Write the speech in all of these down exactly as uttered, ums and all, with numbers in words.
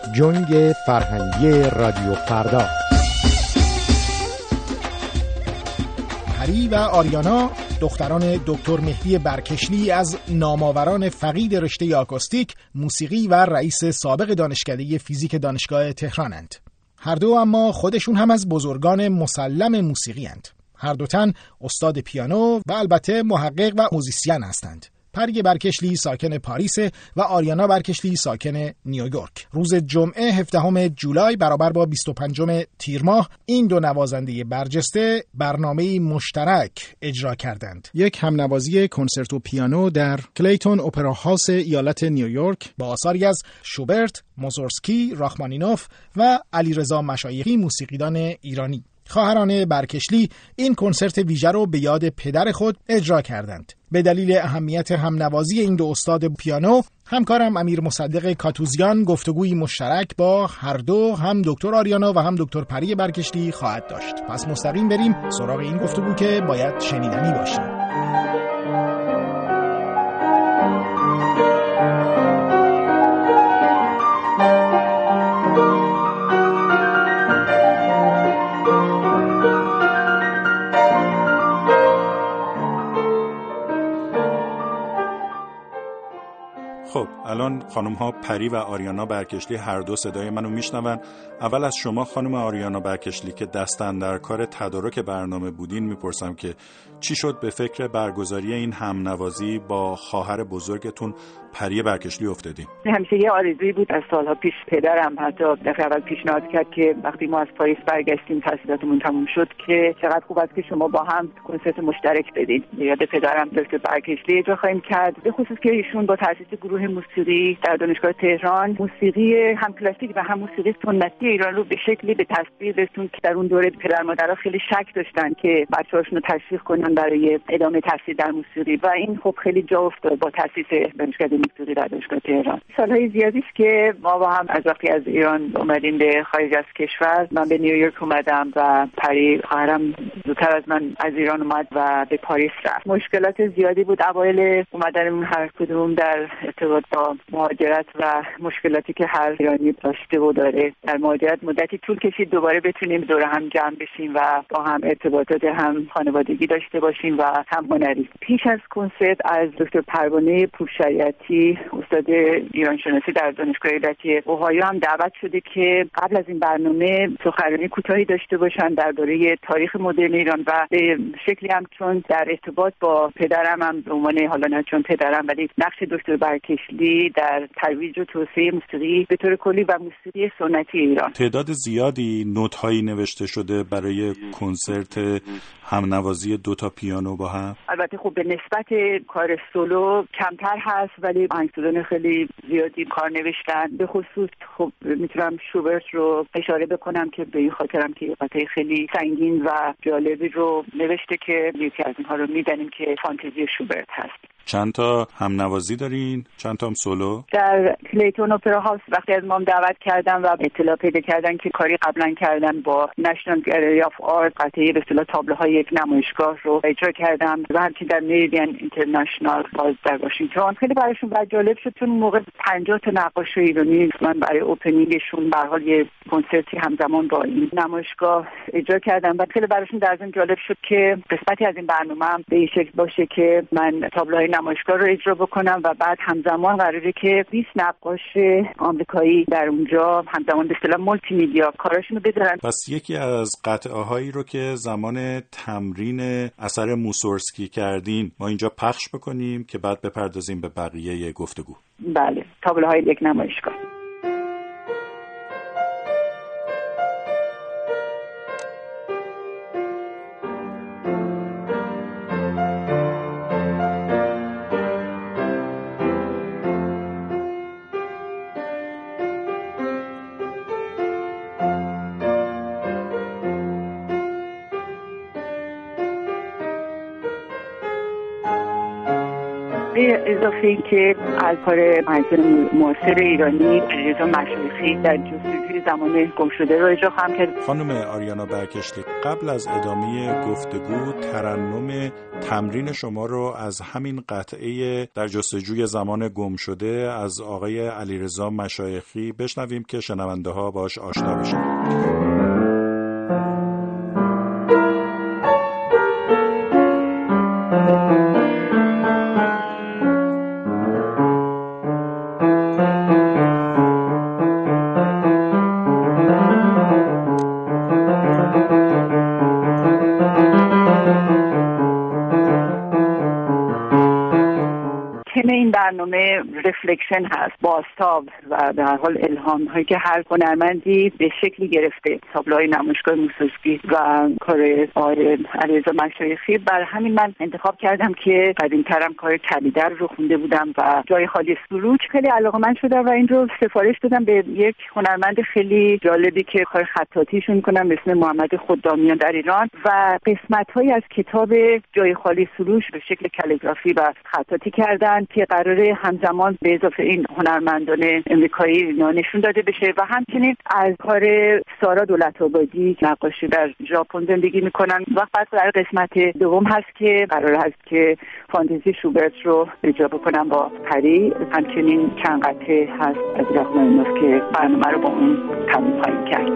جنگ فرهنگی رادیو فردا. پری و آریانا، دختران دکتر مهدی برکشلی از نامآوران فقید رشته آکوستیک، موسیقی و رئیس سابق دانشکده فیزیک دانشگاه تهرانند. هر دو اما خودشون هم از بزرگان مسلم موسیقی اند. هر دو تن استاد پیانو و البته محقق و موزیسین هستند. پری برکشلی ساکن پاریس و آریانا برکشلی ساکن نیویورک. روز جمعه هفدهم جولای برابر با بیست و پنجم تیر ماه این دو نوازنده برجسته برنامه‌ای مشترک اجرا کردند. یک همنوازی کنسرتو پیانو در کلیتون اپرا هاوس ایالت نیویورک با آثاری از شوبرت، موزورسکی، راخمانینوف و علیرضا مشایخی موسیقیدان ایرانی. خواهران برکشلی این کنسرت ویژه رو به یاد پدر خود اجرا کردند. به دلیل اهمیت همنوازی این دو استاد پیانو، همکارم امیر مصدق کاتوزیان گفتگوی مشترک با هر دو، هم دکتر آریانا و هم دکتر پری برکشلی خواهد داشت. پس مستقیم بریم سراغ این گفتگو که باید شنیدنی باشه. خب الان خانم ها پری و آریانا برکشلی هر دو صدای منو میشنون. اول از شما خانم آریانا برکشلی که دستن در کار تدارک برنامه بودین میپرسم که چی شد به فکر برگزاری این همنوازی با خواهر بزرگتون پری برکشلی افتادین؟ همیشه یه آرزویی بود از سالها پیش. پدرم حتی دفعه اول پیشنهاد کرد که وقتی ما از پاریس برگشتیم تحصیلاتمون تموم شد که چقدر خوب است که شما با هم کنسرت مشترک بدید. یاد پدرم دکتر برکشلی اجرا خواهیم کرد، به خصوص که ایشون با تأسیس گروه موسیقی در دانشگاه تهران موسیقی هم کلاسیک و هم موسیقی سنتی ایران رو به شکلی به تصویر رسوند که در اون دوره پدر مادرها خیلی شک داشتن که بچه‌هاشون رو تشویق کنن برای ادامه تحصیل در موسیقی و این خب خیلی جا افتاد با تأسیس دانشکده موسیقی در دانشگاه تهران. سالهای زیادی است که ما با هم از وقتی از ایران اومدیم به خارج از کشور، من به نیویورک اومدم و پری خواهرم زودتر از من از ایران اومد و به پاریس رفت. مشکلات زیادی بود اوایل اومدنمون هر کدوم در ارتباط با مهاجرت و مشکلاتی که هر ایرانی داشته و داره. در مهاجرت مدتی طول کشید دوباره بتونیم دور هم جمع بشیم و با هم ارتباطات هم خانوادگی داشته باشیم و هم هنری. پیش از کنسرت از دکتر پروانه پورشریعتی استاد ایران شناسی در دانشگاه ایالتی اوهایو هم دعوت شده که قبل از این برنامه سخنرانی کوتاهی داشته باشن درباره تاریخ مدرن ایران و به شکلی هم چون در ارتباط با پدرم هم به عنوان حالا نه چون پدرم ولی نقش دکتر برکشلی در ترویج و توسعه موسیقی به طور کلی و موسیقی سنتی ایران. تعداد زیادی نوت‌هایی نوشته شده برای کنسرت همنوازی دو تا پیانو با هم. البته خب به نسبت کار سولو کمتر هست ولی آهنگسازان خیلی زیادی کار نوشتن. به خصوص خب میتونم شوبرت رو اشاره بکنم که به این خاطرم که قطعه خیلی سنگین و جالبی رو نوشته که یکی از اینها رو میدانیم که فانتزی شوبرت هست. چند تا همنوازی دارین؟ چند تا هم سولو؟ در کلیتون اپرا هاوس وقتی از مام دعوت کردم و اطلاع پیدا کردن که کاری قبلا کردن با نشنال گالری آف آرت، قطعه به اصطلاح تابلوهای یک نمایشگاه رو اجرا کردم و همچنین در مریدین اینترنشنال باز در واشنگتن. خیلی برایشون بعد جالب شد چون موقع پنجاه تا نقاش ایرانی من برای اوپنینگشون به هر حال یه کنسرتی همزمان با این نمایشگاه اجرا کردم و خیلی برایشون در ضمن جالب شد که قسمتی از این برنامه هم به این شکل باشه که من تابلوهای نمایشگاه رو اجرا بکنم و بعد همزمان قراره که بیست نقاش آمریکایی در اونجا همزمان به اصطلاح مولتی میدیا کاراشون رو بذارن. پس یکی از قطعه هایی رو که زمان تمرین اثر موسورسکی کردین ما اینجا پخش بکنیم که بعد بپردازیم به بقیه گفتگو. بله، تابلوهای یک نمایشگاه. به اضافه این که از کار محصول معاصر ایرانی علیرضا مشایخی در جستجوی زمان گم شده رو اجرا خواهم کرد. خانم آریانا برکشلی، قبل از ادامه گفتگو ترنم تمرین شما رو از همین قطعه در جستجوی زمان گم شده از آقای علیرضا مشایخی بشنویم که شنونده ها باش آشنا بشن. این برنامه رفلکشن هست، بازتاب و در حال الهام هایی که هر هنرمندی به شکلی گرفته، تابلوهای نمایشگاه موسوسکی و کار آقای علیرضا مشایخی. بر همین من انتخاب کردم که قدیم‌ترم کار کلیدر رو خونده بودم و جای خالی سروج خیلی علاقه‌مند شدم و این رو سفارش دادم به یک هنرمند خیلی جالبی که کار خطاطیشون می‌کنم به اسم محمد خدامیان در ایران و قسمت‌هایی از کتاب جای خالی سروج به شکل کالیگرافی و خطاطی کردن که قراره همزمان به اضافه این هنرمندان امریکایی اینا نشون داده بشه و همچنین از کار سارا دولت‌آبادی نقاشی در ژاپن زندگی میکنن و بعد در قسمت دوم هست که قرار هست که فانتزی شوبرت رو اجرا بکنم با پری. همچنین چند قطعه هست از رحمانینوف که برنامه رو با اون تموم خواهیم کرد.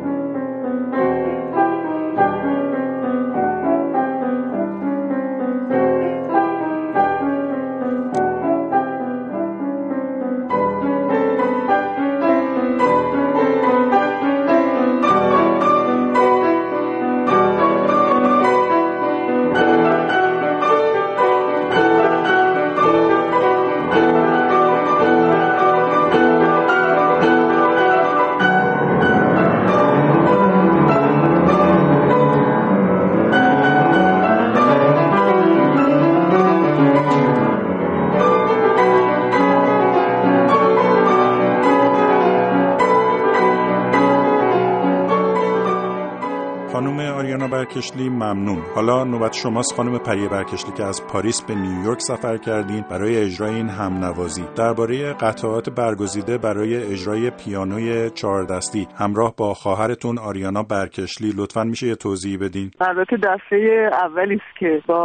برکشلی ممنون. حالا نوبت شماست خانم پری برکشلی که از پاریس به نیویورک سفر کردین برای اجرای این همنوازی. درباره قطعات برگزیده برای اجرای پیانوی چهار دستی همراه با خواهرتون آریانا برکشلی لطفاً میشه یه توضیح بدین؟ البته دفعه اولی است که با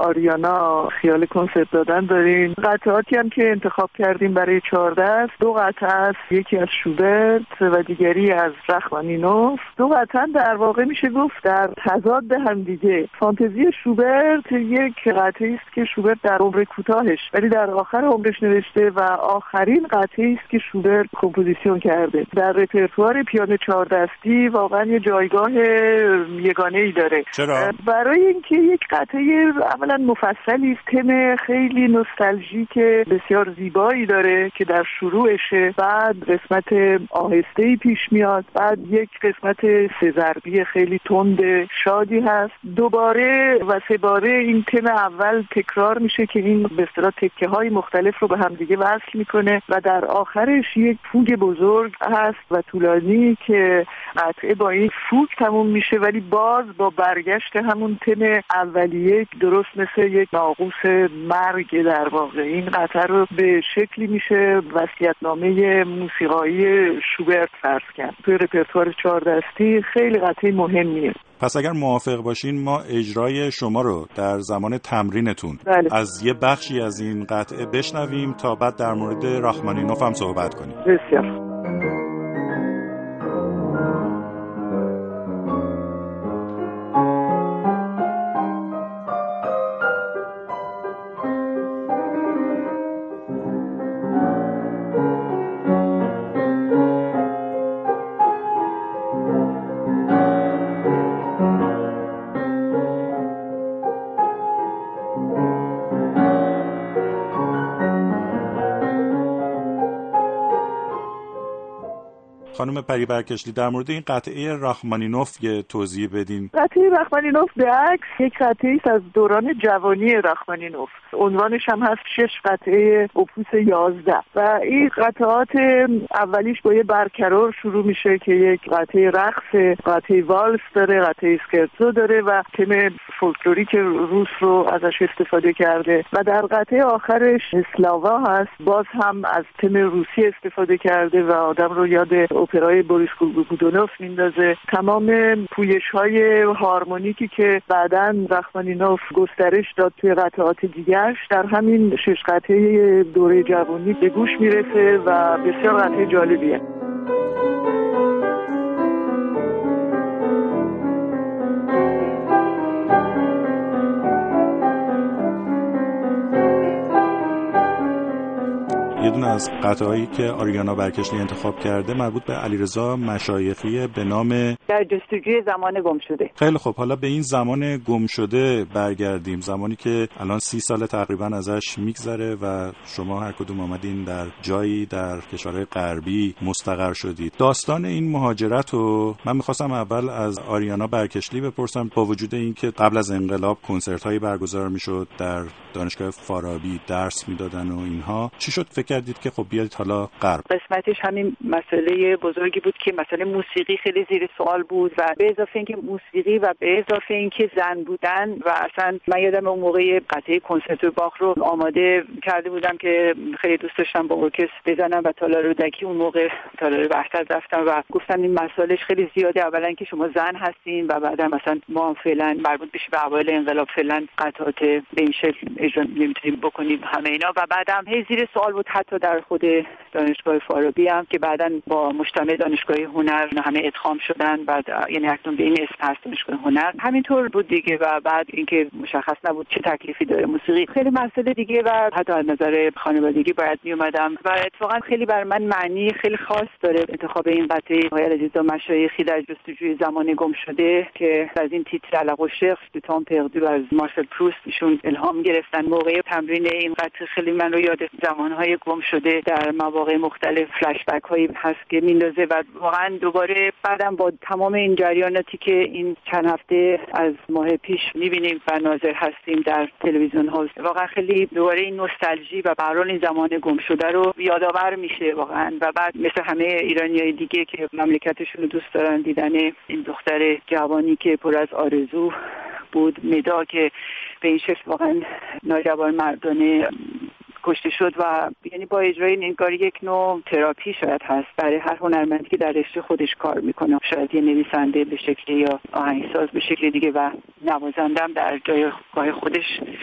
آریانا خیال کنسرت دادن داریم. قطعاتی هم که انتخاب کردیم برای چهار دست دو قطعه است، یکی از شوبرت و دیگری از رحمانینوف. دو قطعه در واقع میشه گفت در تضاد هم دیگه. فانتزی شوبرت یک قطعه است که شوبرت در عمر کوتاهش ولی در آخر عمرش نوشته و آخرین قطعه است که شوبرت کمپوزیسیون کرده. در رپرتوار پیانو چهار دستی واقعا یه جایگاه یگانه‌ای داره. چرا؟ برای اینکه یک قطعه اولا مفصلی است، تم خیلی نوستالژیک بسیار زیبایی داره که در شروعشه، بعد قسمت آهسته‌ای پیش میاد، بعد یک قسمت سه ضربی خیلی تند شادی هست، دوباره و سه باره این تم اول تکرار میشه که این به اصطلاح تکه‌های مختلف رو به هم دیگه وصل میکنه و در آخرش یک فوگ بزرگ هست و طولانی که قطعه با این فوگ تموم میشه ولی باز با برگشت همون تم اولیه درست مثل یک ناقوس مرگ. در واقع این قطعه رو به شکلی میشه وصیت‌نامه موسیقایی شوبرت فرض کرد. توی رپرتوار چهار دستی خیلی قطعه مهمیه. پس اگر موافق باشین ما اجرای شما رو در زمان تمرینتون بله. از یه بخشی از این قطعه بشنویم تا بعد در مورد رحمانینوف هم صحبت کنیم. بسیار. خانم پری برکشلی در مورد این قطعه رخمانینوف یه توضیح بدین. قطعه رخمانینوف به عکس یک قطعه است از دوران جوانی رخمانینوف. عنوانش هم هست شش قطعه اپوس یازده و این قطعات اولیش با یه برکرور شروع میشه که یک قطعه رقص، قطعه والس داره، قطعه اسکرتزو داره و تم فولکلوریک روس رو ازش استفاده کرده و در قطعه آخرش اسلاوا هست، باز هم از تم روسی استفاده کرده و آدم رو یاد اپرای بوریس گولگودونوف میندازه. تمام پویش‌های هارمونیکی که بعداً رخمانینوف گسترش داد توی قطعات دیگرش در همین شش قطعه دوره جوانی به گوش میرسه و بسیار قطعه جالبیه. یه دونه از قطعه‌هایی که آریانا برکشلی انتخاب کرده مربوط به علیرضا مشایخی به نام در جستجوی زمان گم شده. خیلی خوب، حالا به این زمان گم شده برگردیم، زمانی که الان سی سال تقریبا ازش میگذره و شما هر کدوم آمدین در جایی در کشورهای غربی مستقر شدید. داستان این مهاجرت رو من میخواستم اول از آریانا برکشلی بپرسم، با وجود اینکه قبل از انقلاب کنسرت‌هایی برگزار میشد، در دانشگاه فارابی درس میدادن و اینها، چی شد فکر کردید که خب بیارید حالا غرب؟ قسمتش همین مسئله بزرگی بود که مسئله موسیقی خیلی زیر سوال بود و به اضافه اینکه موسیقی و به اضافه اینکه زن بودن و اصلا من یادم اون موقع قطعه کنسرت باخ رو آماده کرده بودم که خیلی دوست داشتم با ارکستر بزنم و تالار رودکی اون موقع تالار وحدت رفتم و گفتم این مسائلش خیلی زیاده، اولا که شما زن هستین و بعدا مثلا ما فعلا مربوط بشه به اوایل انقلاب فعلا قطعات به این شکل اجرا نمیتونیم بکنیم همه اینا و بعدم هی زیر سوال بود. حتی در خود دانشگاه فارابی هم که بعداً با مجتمع دانشگاه هنر همه ادغام شدن، بعد یعنی اکنون به این اسم هست دانشگاه هنر، همینطور بود دیگه و بعد اینکه مشخص نبود چه تکلیفی داره موسیقی، خیلی مسئله دیگه و حتی از نظر خانوادگی باید می اومدم و اتفاقا خیلی بر من معنی خیلی خاص داره انتخاب این قطعه آقای علیرضا مشایخی در جستجوی زمان گم شده که از این تیتر علاقه شخص دو تام پردو از مارسل پروست ایشون الهام گرفتن. موقع تمرین این قطعه خیلی من رو یاد زمانهای گم شده در مواقع مختلف فلش بک هایی هست که میندازه و واقعا دوباره بعدم با تمام این جریاناتی که این چند هفته از ماه پیش میبینیم و ناظر هستیم در تلویزیون ها، واقعا خیلی دوباره این نوستالژی و برای این زمان گم شده رو یادآور میشه واقعا و بعد مثل همه ایرانیای دیگه که مملکتشون رو دوست دارن دیدن این دختر جوانی که پر از آرزو بود، مدا که به این شکل واقعا ناجوان مردانه کشته شد و یعنی با اجرای این کار یک نوع تراپی شاید هست برای هر هنرمندی که در رشته خودش کار میکنه، شاید یه نویسنده به شکلی یا آهنگساز به شکل دیگه و نوازنده هم در جایگاه خودش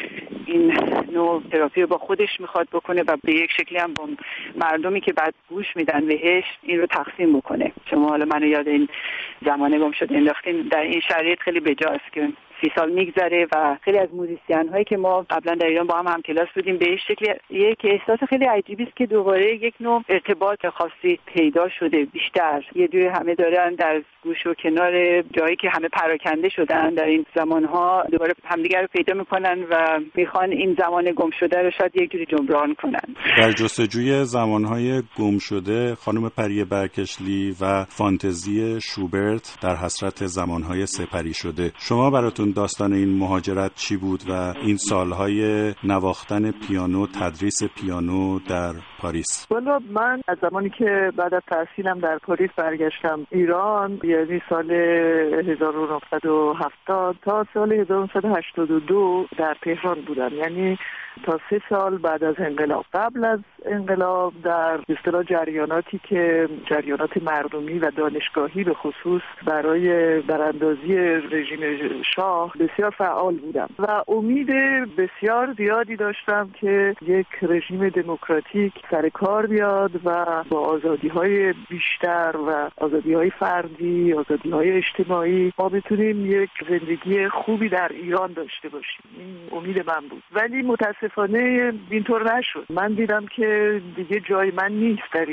این نوع تراپی رو با خودش میخواد بکنه و به یک شکلی هم با مردمی که بعد گوش میدن بهش این رو تقسیم بکنه. شما حالا منو یاد این زمانه گم شده انداختین، در این شرایط خیلی بجاست که سی سال میگذره و خیلی از موزیسین هایی که ما قبلا در ایران با هم هم کلاس بودیم به شکل یک احساس خیلی عجیبی است که دوباره یک نوع ارتباط خاصی پیدا شده، بیشتر یه جوری همه دارن در گوش و کنار جایی که همه پراکنده شدن در این زمانها دوباره همدیگر رو پیدا میکنن و میخوان این زمان گم شده رو شاید یک جوری جبران کنن. در جستجوی زمانهای گم شده خانم پری برکشلی و فانتزی شوبرت در حسرت زمانهای سپری شده، شما براتون داستان این مهاجرت چی بود و این سالهای نواختن پیانو، تدریس پیانو در پاریس؟ والا من از زمانی که بعد از تحصیلم در پاریس برگشتم ایران، یعنی سال هزار و نهصد و هفتاد تا سال هزار و نهصد و هشتاد و دو در تهران بودم، یعنی تا سه سال بعد از انقلاب. قبل از انقلاب در اصطلاح جریاناتی که جریانات مردمی و دانشگاهی به خصوص برای براندازی رژیم شاه بسیار فعال بودم و امید بسیار زیادی داشتم که یک رژیم دموکراتیک سر کار بیاد و با آزادی‌های بیشتر و آزادی‌های فردی، آزادی‌های اجتماعی ما بتونیم یک زندگی خوبی در ایران داشته باشیم. این امید من بود، ولی متاسفانه اینطور نشد. من دیدم که دیگه جای من نیست در ایران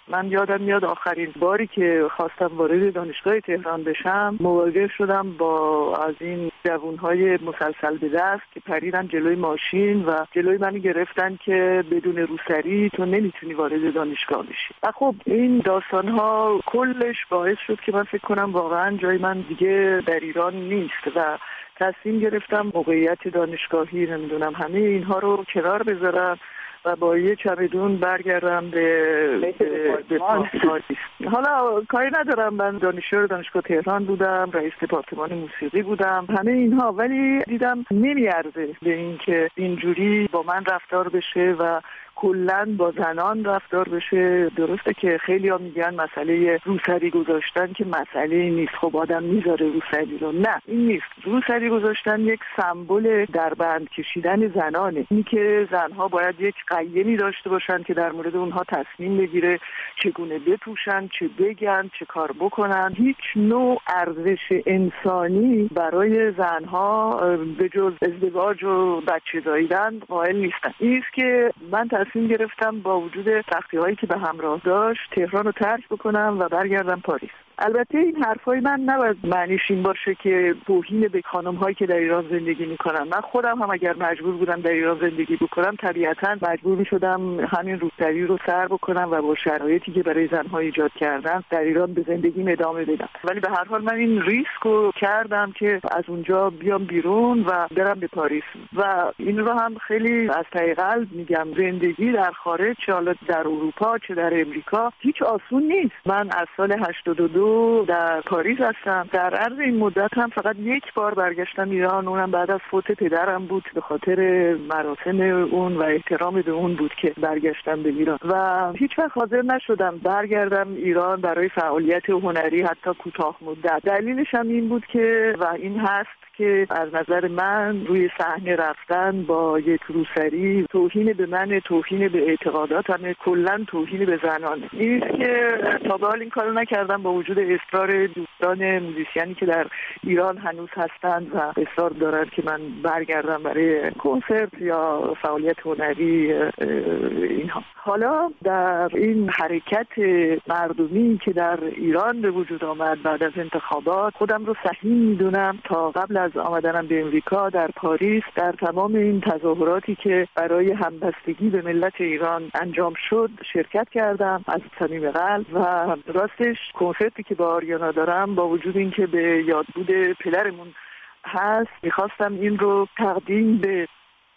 من یادم میاد آخرین باری که خواستم وارد دانشگاه تهران بشم مواجه شدم با از این جوانهای مسلسل به دست که پریدن جلوی ماشین و جلوی من گرفتن که بدون روسری تو نمیتونی وارد دانشگاه بشی. و خب این داستانها کلش باعث شد که من فکر کنم واقعا جای من دیگه در ایران نیست و تصمیم گرفتم موقعیت دانشگاهی نمیدونم همه اینها رو کنار بذارم و با یه چمدون برگردم به به پاریس. حالا کاری ندارم، من دانشجو دانشگاه تهران بودم، رئیس دپارتمان موسیقی بودم، همه اینها، ولی دیدم نمیارزه به این که اینجوری با من رفتار بشه و کلن با زنان رفتار بشه. درسته که خیلی ها میگن مسئله روسری گذاشتن که مسئله نیست، خب آدم میذاره روسری رو، نه این نیست. روسری گذاشتن یک سمبل دربند کشیدن زنانه، این که زنها باید یک قیمی داشته باشن که در مورد اونها تصمیم بگیره چگونه بپوشن، چه بگن، چه کار بکنن. هیچ نوع ارزش انسانی برای زنها به جز ازدواج و بچه زاییدن قائل نیستن. این است که من تصمیم گرفتم با وجود سختی‌هایی که به همراه داشت تهران رو ترک بکنم و برگردم پاریس. البته این حرفای من نباید معنیش این باشه که توهین به خانم‌هایی که در ایران زندگی می‌کنن. من خودم هم اگر مجبور بودم در ایران زندگی بکنم طبیعتاً مجبور می‌شدم همین روسری رو سر بکنم و با شرایطی که برای زن‌ها ایجاد کردن در ایران به زندگی ادامه بدم. ولی به هر حال من این ریسک رو کردم که از اونجا بیام بیرون و برم به پاریس و این رو هم خیلی از ته قلب میگم، زندگی در خارج چه حالا در اروپا چه در امریکا هیچ آسون نیست. من از سال هشتاد و دو در پاریس هستم. در عرض این مدت هم فقط یک بار برگشتم ایران، اونم بعد از فوت پدرم بود، به خاطر مراسم اون و احترام به اون بود که برگشتم به ایران و هیچ وقت حاضر نشدم برگردم ایران برای فعالیت هنری حتی کوتاه مدت. دلیلش هم این بود که و این هست که از نظر من روی صحنه رفتن با یک روسری توهین به من، توهین به اعتقاداتم، کلا توهین به زنانه. این که تا به حال این کارو نکردم با وجود اصرار دوستان موزیسیانی که در ایران هنوز هستند و اصرار دارند که من برگردم برای کنسرت یا فعالیت هنری اینها. حالا در این حرکت مردمی که در ایران به وجود آمد بعد از انتخابات، خودم رو سهیم میدونم تا قبل از آمدنم به امریکا در پاریس در تمام این تظاهراتی که برای همبستگی به ملت ایران انجام شد شرکت کردم از صمیم قلب و راستش کنسرتی که با آریانا دارم با وجود اینکه به یادبود پدرمون هست میخواستم این رو تقدیم به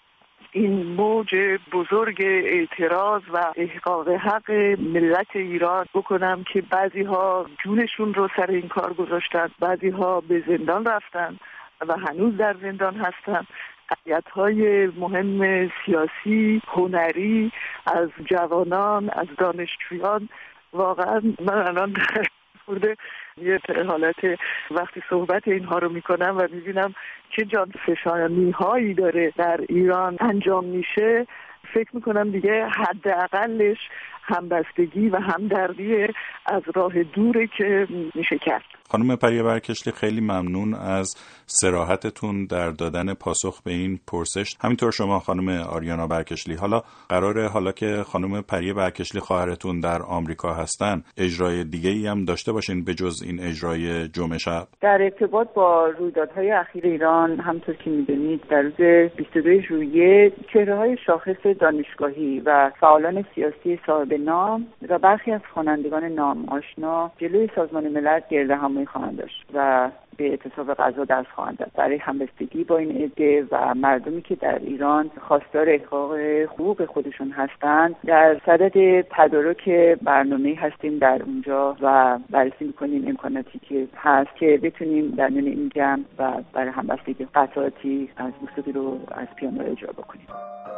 این موج بزرگ اعتراض و احقاق حق ملت ایران بکنم که بعضی ها جونشون رو سر این کار گذاشتن، بعضی ها به زندان رفتن و هنوز در زندان هستن. قضیه‌های مهم سیاسی، هنری از جوانان، از دانشجویان، واقعا من الان خورده یه حالت وقتی صحبت اینها رو میکنم و میبینم چه جان فشانی هایی داره در ایران انجام میشه، فکر میکنم دیگه حداقلش همبستگی و همدردی از راه دوره که میشه کرد. خانم پری برکشلی خیلی ممنون از صراحتتون در دادن پاسخ به این پرسش. همینطور شما خانم آریانا برکشلی، حالا قراره حالا که خانم پری برکشلی خواهرتون در آمریکا هستن اجرای دیگه ای هم داشته باشین به جز این اجرای جمعه شب؟ در ارتباط با رویدادهای اخیر ایران همونطور که میدونید در روز بیست و دو ژوئیه چهره‌های شاخص دانشگاهی و فعالان سیاسی صاحب نام و برخی از خوانندگان نام آشنا جلوی سازمان ملل گردهمایی خواهند داشت و به اعتصاب غذا دست خواهند داد برای همبستگی با این عده و مردمی که در ایران خواستار احقاق حقوق خودشون هستند. در صدد تدارک برنامه‌ای هستیم در اونجا و بررسی می‌کنیم امکاناتی که هست که بتونیم در میان این جمع و برای همبستگی قطعاتی از موسیقی رو از پیانو اجرا بکنیم.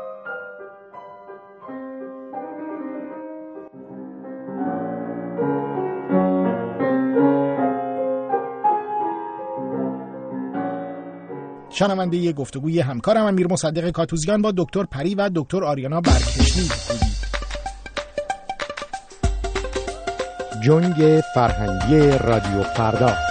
شنونده ی گفتگوی همکارم امیر مصدق کاتوزیان با دکتر پری و دکتر آریانا برکشلی بودید. جنگ فرهنگی رادیو فردا.